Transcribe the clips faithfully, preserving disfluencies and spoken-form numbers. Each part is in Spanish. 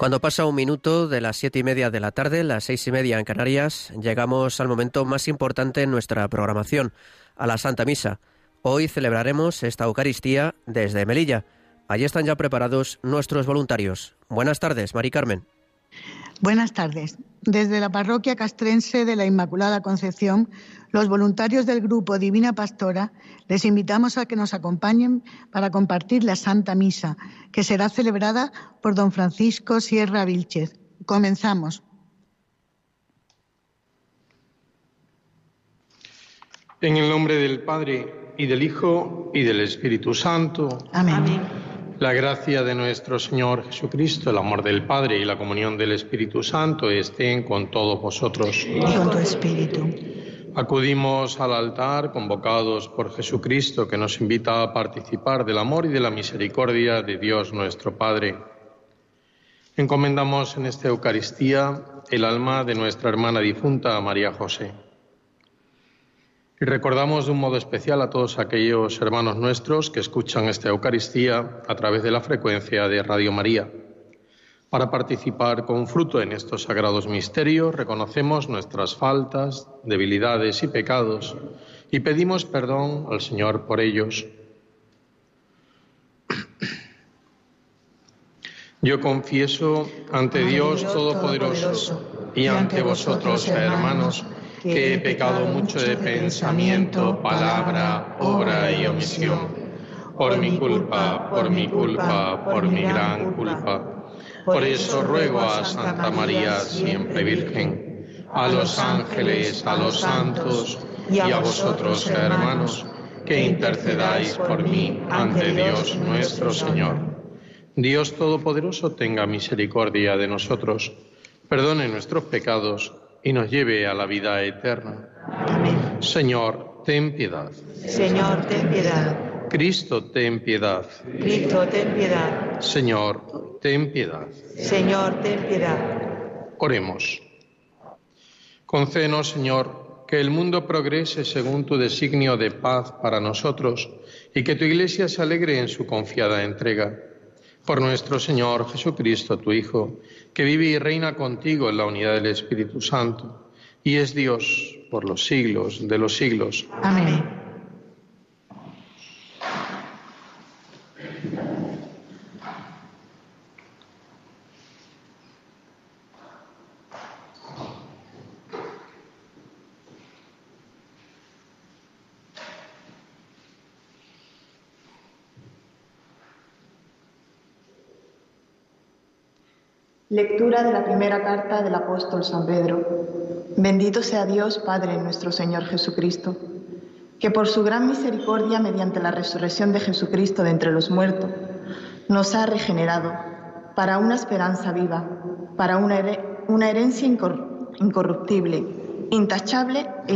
Cuando pasa un minuto de las siete y media de la tarde, las seis y media en Canarias, llegamos al momento más importante en nuestra programación, a la Santa Misa. Hoy celebraremos esta Eucaristía desde Melilla. Allí están ya preparados nuestros voluntarios. Buenas tardes, Mari Carmen. Buenas tardes. Desde la parroquia castrense de la Inmaculada Concepción, los voluntarios del grupo Divina Pastora les invitamos a que nos acompañen para compartir la Santa Misa, que será celebrada por don Francisco Sierra Vilchez. Comenzamos. En el nombre del Padre, y del Hijo, y del Espíritu Santo. Amén. Amén. La gracia de nuestro Señor Jesucristo, el amor del Padre y la comunión del Espíritu Santo estén con todos vosotros. Y con tu espíritu. Acudimos al altar convocados por Jesucristo, que nos invita a participar del amor y de la misericordia de Dios nuestro Padre. Encomendamos en esta Eucaristía el alma de nuestra hermana difunta María José. Y recordamos de un modo especial a todos aquellos hermanos nuestros que escuchan esta Eucaristía a través de la frecuencia de Radio María. Para participar con fruto en estos sagrados misterios, reconocemos nuestras faltas, debilidades y pecados y pedimos perdón al Señor por ellos. Yo confieso ante Dios Todopoderoso y ante vosotros, hermanos, que he pecado mucho de pensamiento, palabra, obra y omisión. Por mi culpa, por mi culpa, por mi gran culpa. Por eso ruego a Santa María, siempre Virgen, a los ángeles, a los santos y a vosotros, hermanos, que intercedáis por mí ante Dios nuestro Señor. Dios Todopoderoso tenga misericordia de nosotros, perdone nuestros pecados y nos lleve a la vida eterna. Amén. Señor, ten piedad. Señor, ten piedad. Cristo, ten piedad. Cristo, ten piedad. Señor, ten piedad. Señor, ten piedad. Oremos. Concédenos, Señor, que el mundo progrese según tu designio de paz para nosotros y que tu Iglesia se alegre en su confiada entrega. Por nuestro Señor Jesucristo, tu Hijo, que vive y reina contigo en la unidad del Espíritu Santo, y es Dios por los siglos de los siglos. Amén. Lectura de la primera carta del apóstol San Pedro. Bendito sea Dios, Padre nuestro Señor Jesucristo, que por su gran misericordia, mediante la resurrección de Jesucristo de entre los muertos, nos ha regenerado para una esperanza viva, para una, her una herencia incor incorruptible, intachable e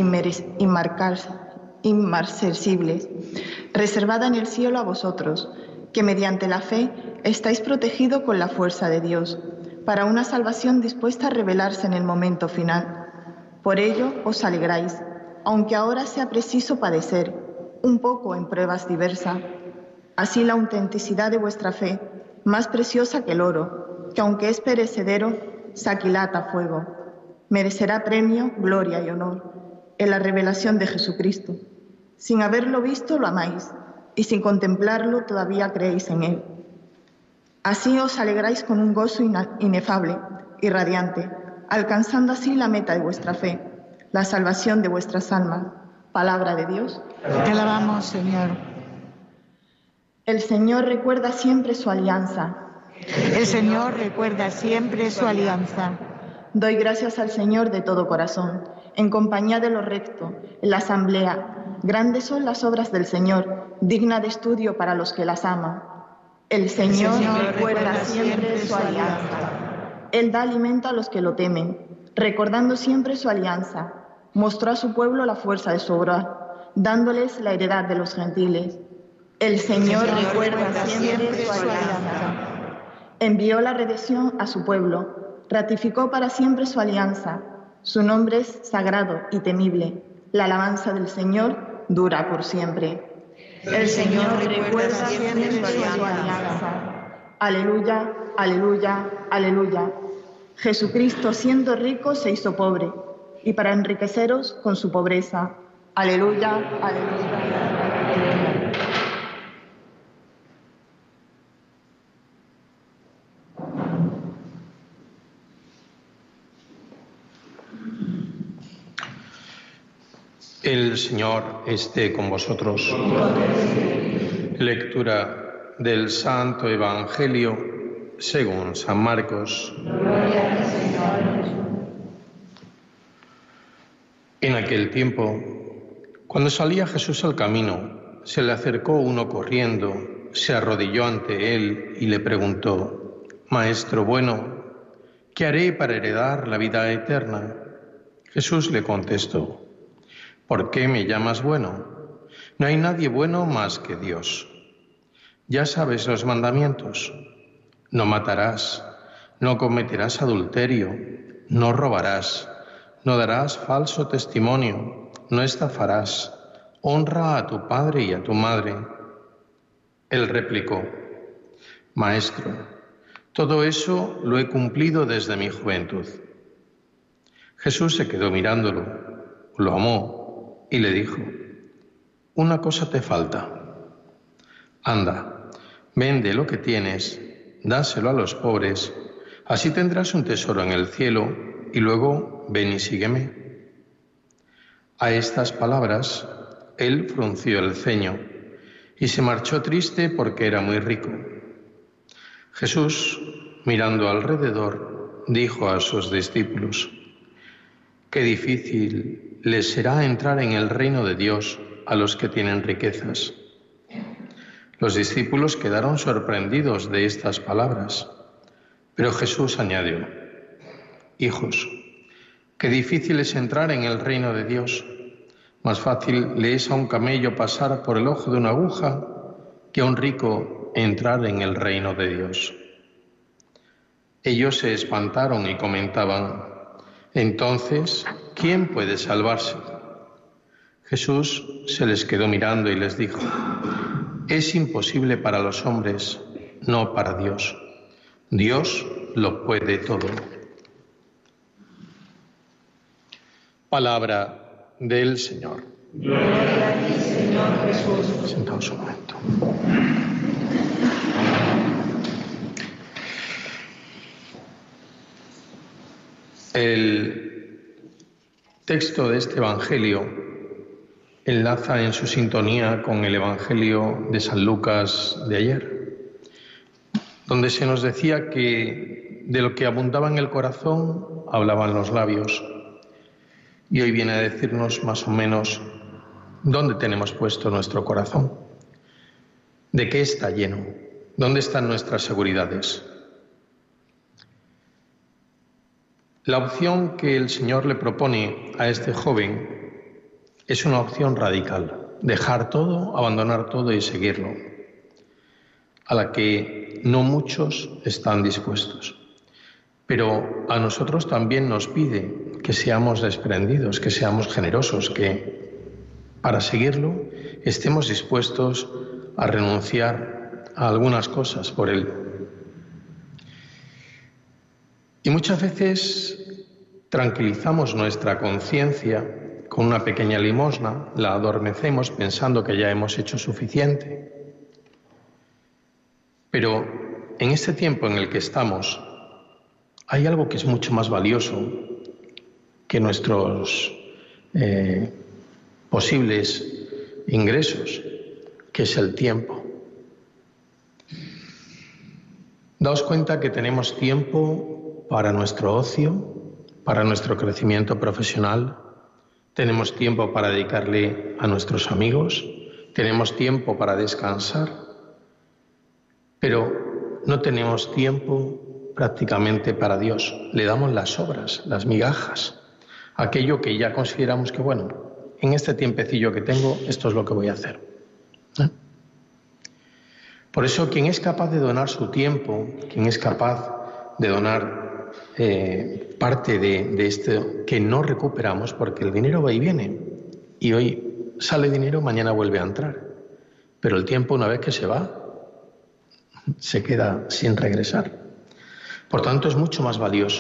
inmarcesible, reservada en el cielo a vosotros, que mediante la fe estáis protegidos con la fuerza de Dios, para una salvación dispuesta a revelarse en el momento final. Por ello os alegráis, aunque ahora sea preciso padecer, un poco en pruebas diversas. Así la autenticidad de vuestra fe, más preciosa que el oro, que aunque es perecedero, se aquilata a fuego, merecerá premio, gloria y honor en la revelación de Jesucristo. Sin haberlo visto lo amáis, y sin contemplarlo todavía creéis en él. Así os alegráis con un gozo inefable y radiante, alcanzando así la meta de vuestra fe, la salvación de vuestras almas. Palabra de Dios. Te alabamos, Señor. El Señor recuerda siempre su alianza. El Señor recuerda siempre su alianza. Doy gracias al Señor de todo corazón, en compañía de lo recto, en la asamblea. Grandes son las obras del Señor, digna de estudio para los que las aman. El Señor, el Señor recuerda siempre su alianza. Él da alimento a los que lo temen, recordando siempre su alianza. Mostró a su pueblo la fuerza de su obra, dándoles la heredad de los gentiles. El Señor, el Señor recuerda siempre su alianza. Envió la redención a su pueblo, ratificó para siempre su alianza. Su nombre es sagrado y temible. La alabanza del Señor dura por siempre. El Señor recuerda siempre su alianza. Aleluya, aleluya, aleluya. Jesucristo, siendo rico, se hizo pobre, y para enriqueceros con su pobreza. Aleluya, aleluya, aleluya. El Señor esté con vosotros. Lectura del Santo Evangelio según San Marcos. En aquel tiempo, cuando salía Jesús al camino, se le acercó uno corriendo, se arrodilló ante él y le preguntó: Maestro bueno, ¿qué haré para heredar la vida eterna? Jesús le contestó: ¿Por qué me llamas bueno? No hay nadie bueno más que Dios. Ya sabes los mandamientos: no matarás, no cometerás adulterio, no robarás, no darás falso testimonio, no estafarás, honra a tu padre y a tu madre. Él replicó: Maestro, todo eso lo he cumplido desde mi juventud. Jesús se quedó mirándolo, lo amó y le dijo: una cosa te falta. Anda, vende lo que tienes, dáselo a los pobres, así tendrás un tesoro en el cielo, y luego ven y sígueme. A estas palabras, él frunció el ceño y se marchó triste porque era muy rico. Jesús, mirando alrededor, dijo a sus discípulos: qué difícil les será entrar en el reino de Dios a los que tienen riquezas. Los discípulos quedaron sorprendidos de estas palabras, pero Jesús añadió: hijos, qué difícil es entrar en el reino de Dios. Más fácil le es a un camello pasar por el ojo de una aguja que a un rico entrar en el reino de Dios. Ellos se espantaron y comentaban: entonces, ¿quién puede salvarse? Jesús se les quedó mirando y les dijo: es imposible para los hombres, no para Dios. Dios lo puede todo. Palabra del Señor. Gloria a ti, Señor Jesús. Sentaos un momento. El texto de este Evangelio enlaza en su sintonía con el Evangelio de San Lucas de ayer, donde se nos decía que de lo que abundaba en el corazón hablaban los labios. Y hoy viene a decirnos más o menos dónde tenemos puesto nuestro corazón, de qué está lleno, dónde están nuestras seguridades. La opción que el Señor le propone a este joven es una opción radical: dejar todo, abandonar todo y seguirlo, a la que no muchos están dispuestos. Pero a nosotros también nos pide que seamos desprendidos, que seamos generosos, que para seguirlo estemos dispuestos a renunciar a algunas cosas por él. Y muchas veces tranquilizamos nuestra conciencia con una pequeña limosna, la adormecemos pensando que ya hemos hecho suficiente. Pero en este tiempo en el que estamos, hay algo que es mucho más valioso que nuestros eh, posibles ingresos, que es el tiempo. Daos cuenta que tenemos tiempo para nuestro ocio, para nuestro crecimiento profesional. Tenemos tiempo para dedicarle a nuestros amigos, tenemos tiempo para descansar, pero no tenemos tiempo prácticamente para Dios. Le damos las sobras, las migajas, aquello que ya consideramos que, bueno, en este tiempecillo que tengo, esto es lo que voy a hacer. ¿Eh? Por eso, quien es capaz de donar su tiempo, quien es capaz de donar Eh, parte de, de esto que no recuperamos, porque el dinero va y viene, y hoy sale dinero, mañana vuelve a entrar, pero el tiempo, una vez que se va, se queda sin regresar. Por tanto, es mucho más valioso.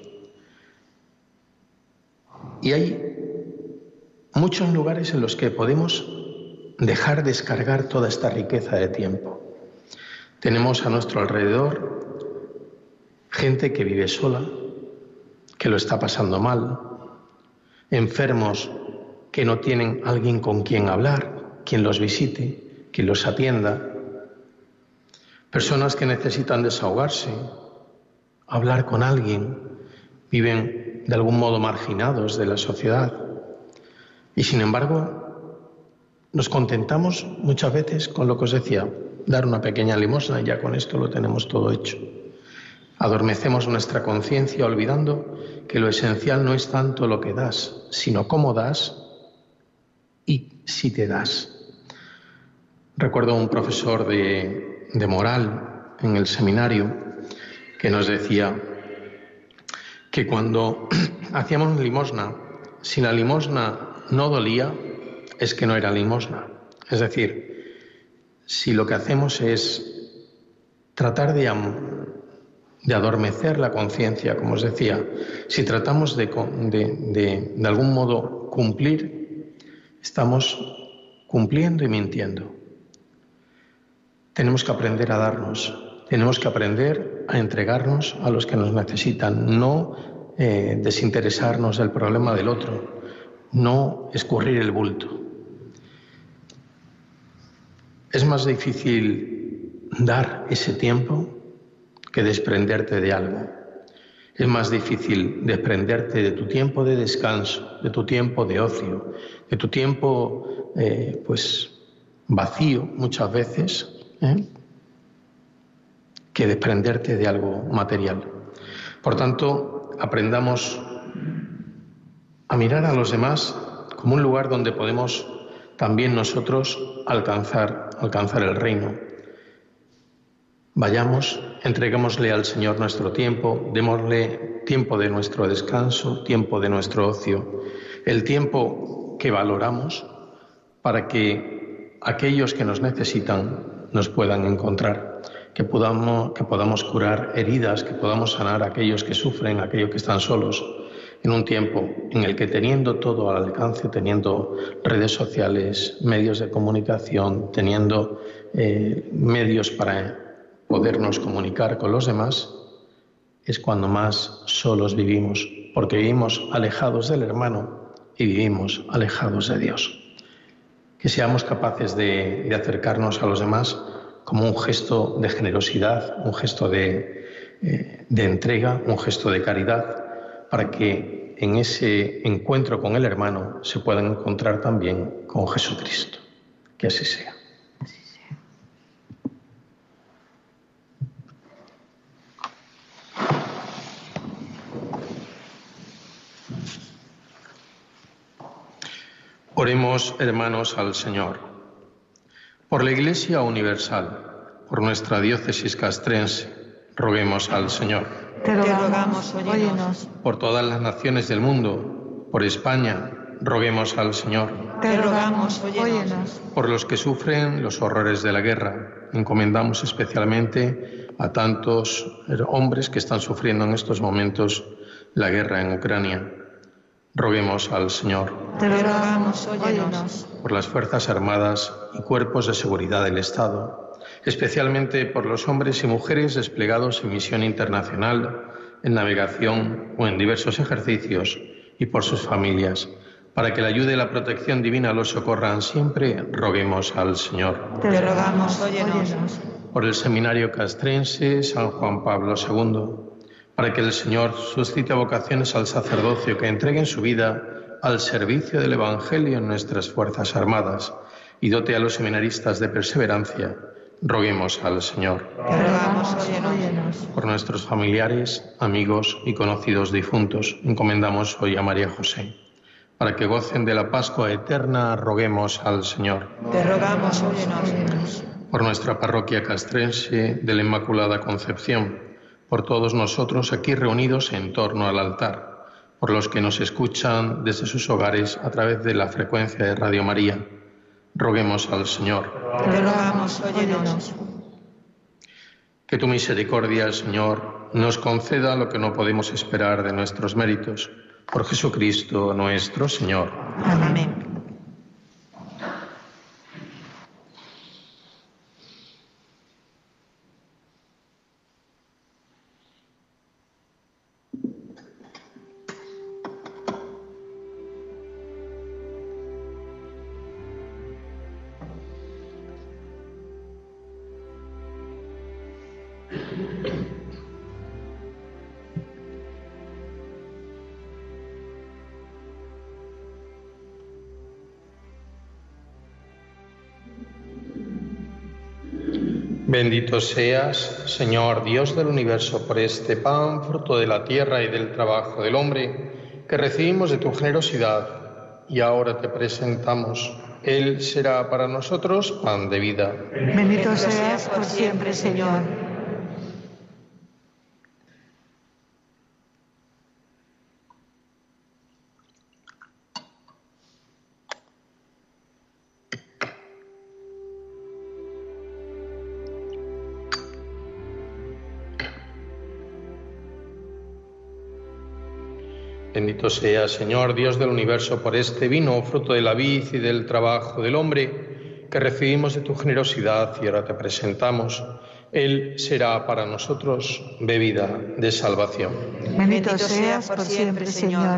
Y hay muchos lugares en los que podemos dejar descargar toda esta riqueza de tiempo. Tenemos a nuestro alrededor gente que vive sola, que lo está pasando mal, enfermos que no tienen alguien con quien hablar, quien los visite, quien los atienda, personas que necesitan desahogarse, hablar con alguien, viven de algún modo marginados de la sociedad. Y sin embargo, nos contentamos muchas veces con lo que os decía, dar una pequeña limosna y ya con esto lo tenemos todo hecho. Adormecemos nuestra conciencia olvidando que lo esencial no es tanto lo que das, sino cómo das y si te das. Recuerdo un profesor de, de moral en el seminario que nos decía que cuando hacíamos limosna, si la limosna no dolía, es que no era limosna. Es decir, si lo que hacemos es tratar de, de adormecer la conciencia, como os decía, si tratamos de, de, de, de algún modo cumplir, estamos cumpliendo y mintiendo. Tenemos que aprender a darnos, tenemos que aprender a entregarnos a los que nos necesitan, no eh, desinteresarnos del problema del otro, no escurrir el bulto. Es más difícil dar ese tiempo que desprenderte de algo. Es más difícil desprenderte de tu tiempo de descanso, de tu tiempo de ocio, de tu tiempo eh, pues vacío muchas veces, ¿eh? que desprenderte de algo material. Por tanto, aprendamos a mirar a los demás como un lugar donde podemos también nosotros alcanzar, alcanzar el reino. Vayamos, entreguémosle al Señor nuestro tiempo, démosle tiempo de nuestro descanso, tiempo de nuestro ocio, el tiempo que valoramos para que aquellos que nos necesitan nos puedan encontrar, que podamos, que podamos curar heridas, que podamos sanar a aquellos que sufren, a aquellos que están solos, en un tiempo en el que teniendo todo al alcance, teniendo redes sociales, medios de comunicación, teniendo eh, medios para podernos comunicar con los demás, es cuando más solos vivimos, porque vivimos alejados del hermano y vivimos alejados de Dios. Que seamos capaces de, de acercarnos a los demás como un gesto de generosidad, un gesto de, eh, de entrega, un gesto de caridad, para que en ese encuentro con el hermano se puedan encontrar también con Jesucristo. Que así sea. Así sea. Oremos, hermanos, al Señor. Por la Iglesia universal, por nuestra diócesis castrense, roguemos al Señor. Te rogamos, óyenos. Por todas las naciones del mundo, por España, roguemos al Señor. Te rogamos, óyenos. Por los que sufren los horrores de la guerra, encomendamos especialmente a tantos hombres que están sufriendo en estos momentos la guerra en Ucrania. Roguemos al Señor. Te rogamos, óyenos. Por las Fuerzas Armadas y cuerpos de seguridad del Estado, especialmente por los hombres y mujeres desplegados en misión internacional, en navegación o en diversos ejercicios, y por sus familias. Para que la ayuda y la protección divina los socorran siempre, roguemos al Señor. Te rogamos, óyenos. Por el Seminario Castrense San Juan Pablo segundo, para que el Señor suscite vocaciones al sacerdocio que entreguen su vida al servicio del Evangelio en nuestras Fuerzas Armadas y dote a los seminaristas de perseverancia, roguemos al Señor. Te rogamos, óyenos. Por nuestros familiares, amigos y conocidos difuntos, encomendamos hoy a María José. Para que gocen de la Pascua eterna, roguemos al Señor. Te rogamos, óyenos. Por nuestra parroquia castrense de la Inmaculada Concepción, por todos nosotros aquí reunidos en torno al altar, por los que nos escuchan desde sus hogares a través de la frecuencia de Radio María, roguemos al Señor. Te rogamos, óyenos. Que tu misericordia, Señor, nos conceda lo que no podemos esperar de nuestros méritos. Por Jesucristo nuestro Señor. Amén. Bendito seas, Señor Dios del universo, por este pan, fruto de la tierra y del trabajo del hombre, que recibimos de tu generosidad y ahora te presentamos. Él será para nosotros pan de vida. Bendito seas por siempre, Señor. Bendito sea, Señor, Dios del universo, por este vino, fruto de la vid y del trabajo del hombre, que recibimos de tu generosidad y ahora te presentamos. Él será para nosotros bebida de salvación. Bendito seas por siempre, Señor.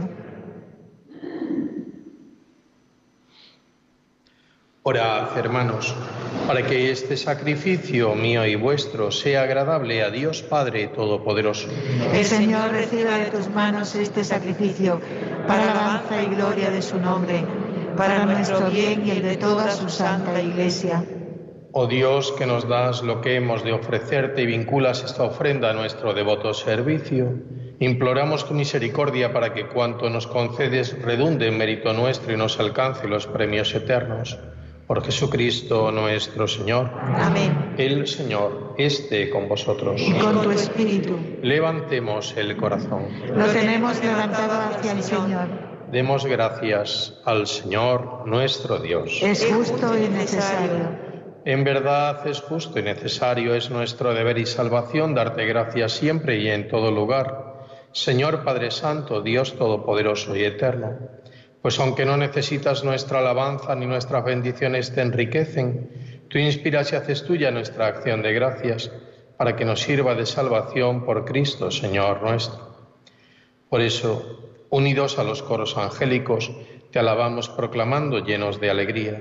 Orad, hermanos, para que este sacrificio mío y vuestro sea agradable a Dios Padre Todopoderoso. El Señor reciba de tus manos este sacrificio para la alabanza y gloria de su nombre, para nuestro bien y el de toda su santa Iglesia. Oh Dios, que nos das lo que hemos de ofrecerte y vinculas esta ofrenda a nuestro devoto servicio, imploramos tu misericordia para que cuanto nos concedes redunde en mérito nuestro y nos alcance los premios eternos. Por Jesucristo nuestro Señor. Amén. El Señor esté con vosotros. Y con tu espíritu. Levantemos el corazón. Lo tenemos levantado hacia el Señor. Demos gracias al Señor nuestro Dios. Es justo y necesario. En verdad es justo y necesario, es nuestro deber y salvación darte gracias siempre y en todo lugar. Señor Padre Santo, Dios Todopoderoso y Eterno, pues aunque no necesitas nuestra alabanza ni nuestras bendiciones te enriquecen, tú inspiras y haces tuya nuestra acción de gracias, para que nos sirva de salvación por Cristo, Señor nuestro. Por eso, unidos a los coros angélicos, te alabamos proclamando llenos de alegría.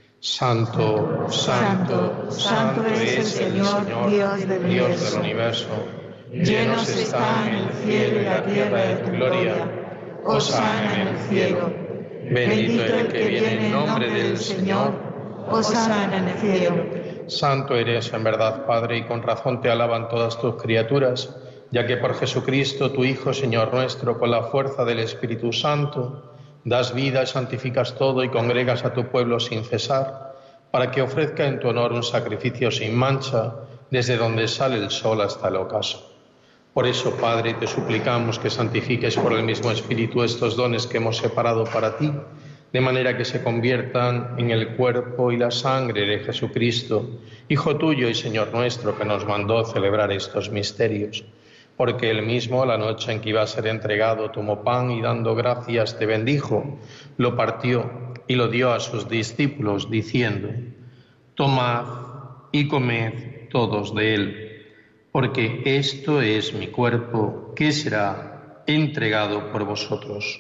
Santo, santo, santo es el Señor, Dios del universo. universo. Llenos están el cielo y la tierra de tu gloria. Hosana en el cielo. Bendito el que viene en nombre del Señor. Hosana en el cielo. Santo eres en verdad, Padre, y con razón te alaban todas tus criaturas, ya que por Jesucristo, tu Hijo, Señor nuestro, con la fuerza del Espíritu Santo, das vida, santificas todo y congregas a tu pueblo sin cesar, para que ofrezca en tu honor un sacrificio sin mancha, desde donde sale el sol hasta el ocaso. Por eso, Padre, te suplicamos que santifiques por el mismo Espíritu estos dones que hemos separado para ti, de manera que se conviertan en el cuerpo y la sangre de Jesucristo, Hijo tuyo y Señor nuestro, que nos mandó celebrar estos misterios. Porque él mismo, la noche en que iba a ser entregado, tomó pan y dando gracias te bendijo, lo partió y lo dio a sus discípulos, diciendo: Tomad y comed todos de él, porque esto es mi cuerpo, que será entregado por vosotros.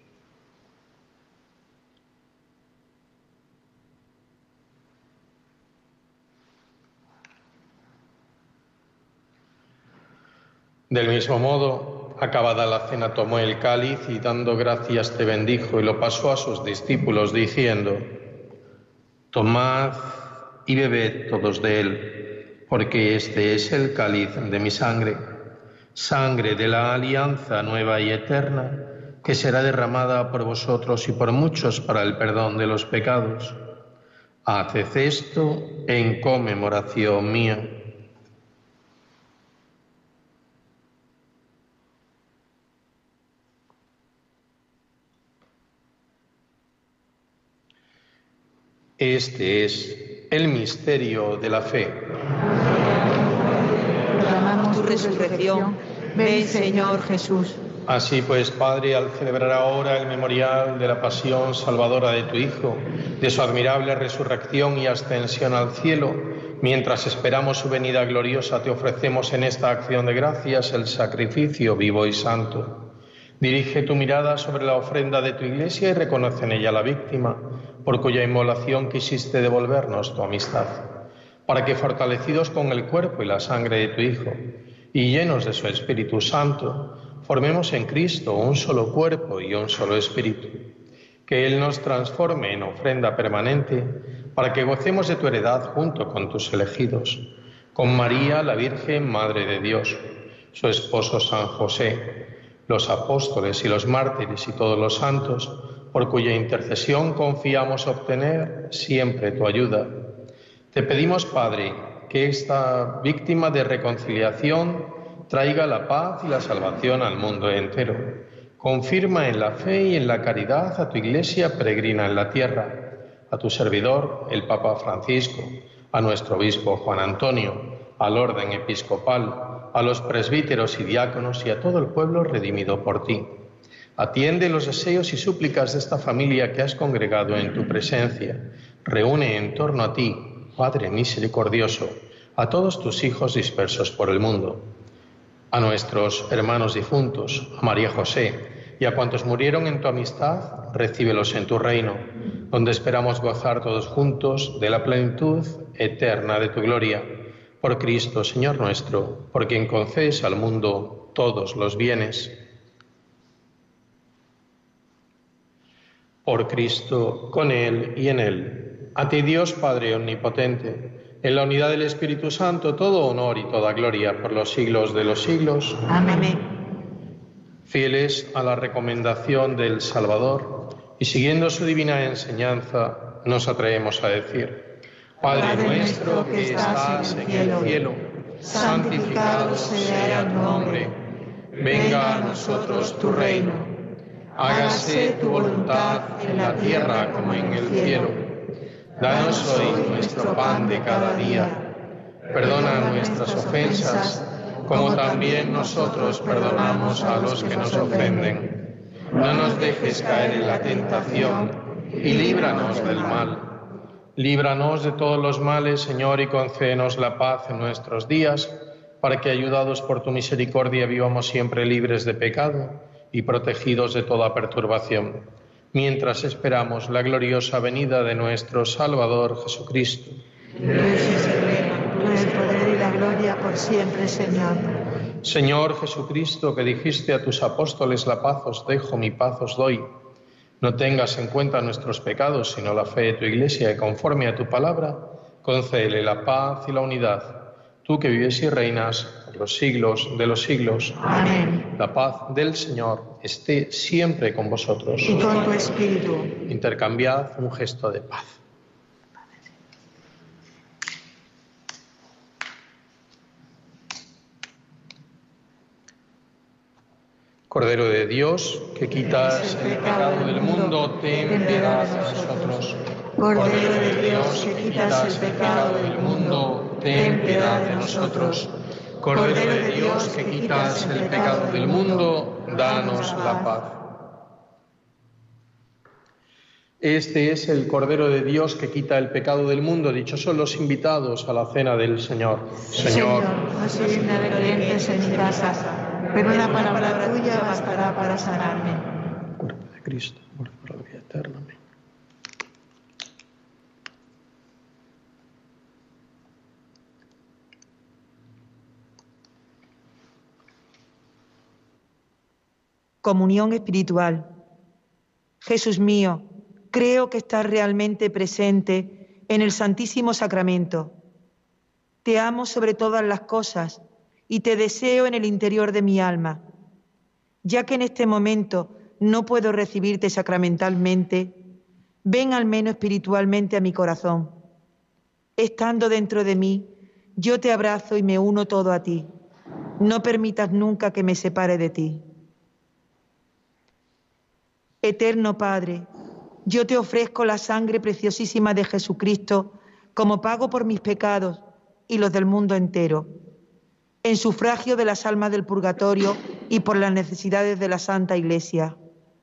Del mismo modo, acabada la cena, tomó el cáliz y dando gracias te bendijo y lo pasó a sus discípulos, diciendo: Tomad y bebed todos de él, porque este es el cáliz de mi sangre, sangre de la alianza nueva y eterna, que será derramada por vosotros y por muchos para el perdón de los pecados. Haced esto en conmemoración mía. Este es el misterio de la fe. resurrección. Ven, Señor Jesús. Así pues, Padre, al celebrar ahora el memorial de la pasión salvadora de tu Hijo, de su admirable resurrección y ascensión al cielo, mientras esperamos su venida gloriosa, te ofrecemos en esta acción de gracias el sacrificio vivo y santo. Dirige tu mirada sobre la ofrenda de tu Iglesia y reconoce en ella la víctima, por cuya inmolación quisiste devolvernos tu amistad, para que, fortalecidos con el cuerpo y la sangre de tu Hijo, y llenos de su Espíritu Santo, formemos en Cristo un solo cuerpo y un solo espíritu. Que Él nos transforme en ofrenda permanente para que gocemos de tu heredad junto con tus elegidos, con María, la Virgen, Madre de Dios, su esposo San José, los apóstoles y los mártires y todos los santos, por cuya intercesión confiamos obtener siempre tu ayuda. Te pedimos, Padre, que esta víctima de reconciliación traiga la paz y la salvación al mundo entero. Confirma en la fe y en la caridad a tu Iglesia peregrina en la tierra, a tu servidor, el Papa Francisco, a nuestro obispo Juan Antonio, al orden episcopal, a los presbíteros y diáconos y a todo el pueblo redimido por ti. Atiende los deseos y súplicas de esta familia que has congregado en tu presencia. Reúne en torno a ti, Padre misericordioso, a todos tus hijos dispersos por el mundo. A nuestros hermanos difuntos, a María José y a cuantos murieron en tu amistad, recíbelos en tu reino, donde esperamos gozar todos juntos de la plenitud eterna de tu gloria. Por Cristo, Señor nuestro, por quien concedes al mundo todos los bienes. Por Cristo, con Él y en Él. A ti, Dios Padre omnipotente, en la unidad del Espíritu Santo, todo honor y toda gloria por los siglos de los siglos. Amén. Fieles a la recomendación del Salvador y siguiendo su divina enseñanza, nos atrevemos a decir: Padre nuestro que estás en el cielo, santificado sea tu nombre. Venga a nosotros tu reino. Hágase tu voluntad en la tierra como en el cielo. Danos hoy nuestro pan de cada día. Perdona nuestras ofensas, como también nosotros perdonamos a los que nos ofenden. No nos dejes caer en la tentación y líbranos del mal. Líbranos de todos los males, Señor, y concédenos la paz en nuestros días, para que, ayudados por tu misericordia, vivamos siempre libres de pecado y protegidos de toda perturbación, mientras esperamos la gloriosa venida de nuestro Salvador Jesucristo. Dios el poder y la gloria por siempre, Señor. Señor Jesucristo, que dijiste a tus apóstoles: la paz os dejo, mi paz os doy. No tengas en cuenta nuestros pecados, sino la fe de tu Iglesia, y conforme a tu palabra, concédele la paz y la unidad. Tú que vives y reinas por los siglos de los siglos. Amén. La paz del Señor esté siempre con vosotros. Y con tu espíritu. Intercambiad un gesto de paz. Cordero de Dios, que quitas el pecado del mundo, ten piedad de nosotros. Cordero de Dios, que quitas el pecado del mundo, ten piedad de nosotros. Cordero de Dios, que quitas el pecado del mundo, danos la paz. Este es el Cordero de Dios que quita el pecado del mundo. Dichosos los invitados a la cena del Señor. Señor, no soy digna de que entres en mi casa, pero una palabra tuya bastará para sanarme. Cuerpo de Cristo, muerte por la vida eterna. Amén. Comunión espiritual. Jesús mío, creo que estás realmente presente en el Santísimo Sacramento. Te amo sobre todas las cosas y te deseo en el interior de mi alma. Ya que en este momento no puedo recibirte sacramentalmente, ven al menos espiritualmente a mi corazón. Estando dentro de mí, yo te abrazo y me uno todo a ti. No permitas nunca que me separe de ti. Eterno Padre, yo te ofrezco la sangre preciosísima de Jesucristo como pago por mis pecados y los del mundo entero. en sufragio de las almas del purgatorio y por las necesidades de la Santa Iglesia.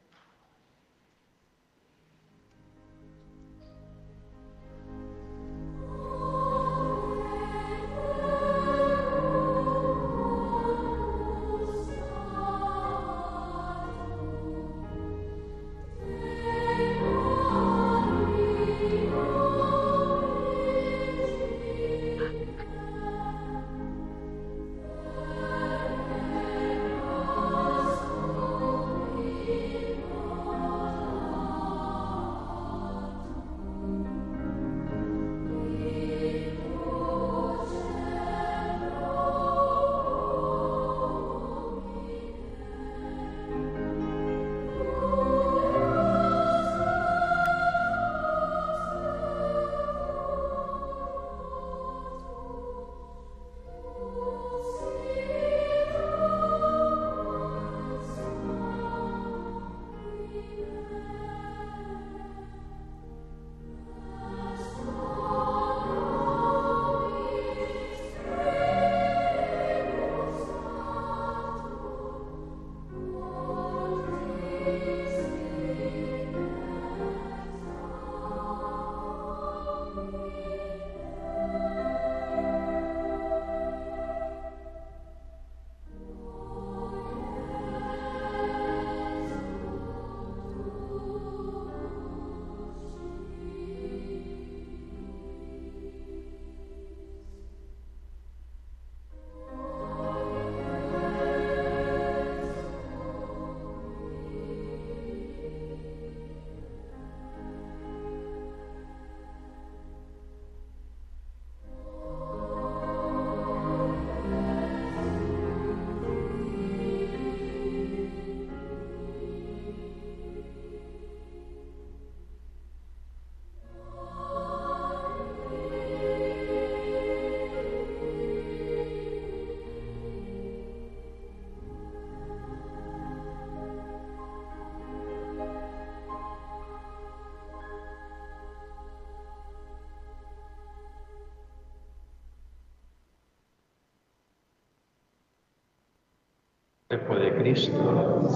Cuerpo de Cristo,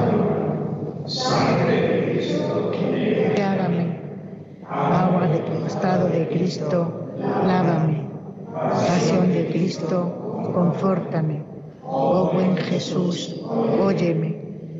sangre de Cristo, lávame. Agua de costado de Cristo, lávame. Pasión de Cristo, confórtame. Oh buen Jesús, óyeme.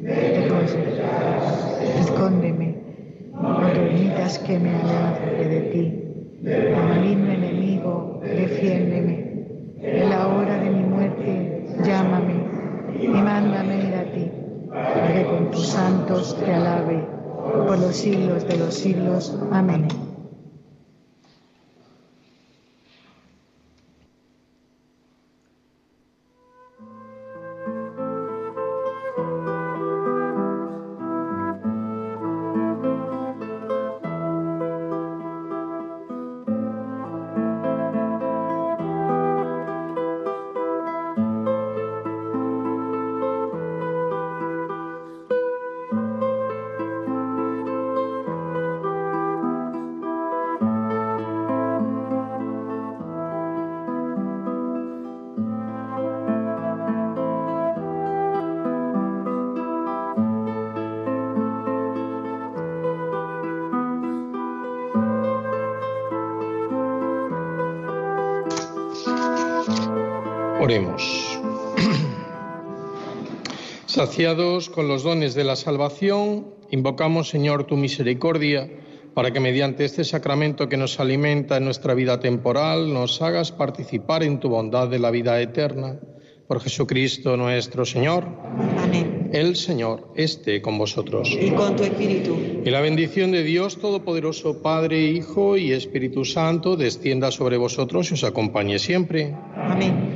Escóndeme. No permitas que me aleje de ti. Maligno enemigo, defiéndeme. En la hora de mi muerte, llámame. Y mándame ir a ti, para que con tus santos te alabe, por los siglos de los siglos. Amén. Oremos. Saciados con los dones de la salvación, invocamos, Señor, tu misericordia, para que mediante este sacramento que nos alimenta en nuestra vida temporal, nos hagas participar en tu bondad de la vida eterna. Por Jesucristo nuestro Señor. Amén. El Señor esté con vosotros. Y con tu espíritu. Y la bendición de Dios Todopoderoso, Padre, Hijo y Espíritu Santo, descienda sobre vosotros y os acompañe siempre. Amén.